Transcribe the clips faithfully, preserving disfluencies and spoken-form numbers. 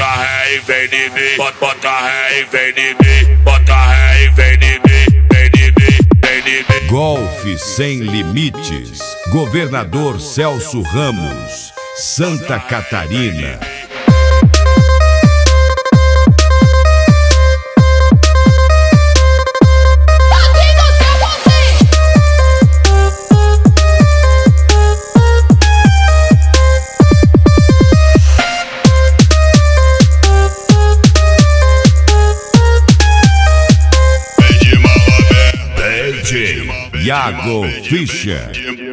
ré e vem de mim, bota, bota ré e vem de mim, bota ré e vem de mim, vem de mim, vem de mim. Golfe Sem Limites, Governador Celso Ramos, Santa Catarina. Iago Fischer.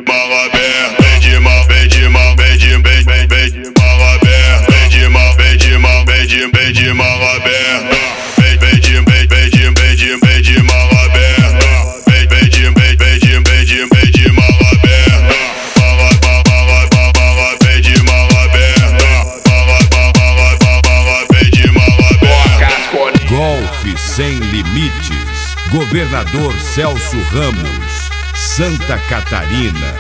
Golfe Sem Limites, Governador Celso Ramos, Santa Catarina.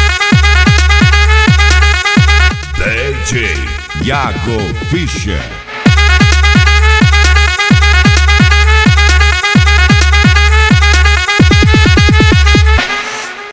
D J Iago Fischer.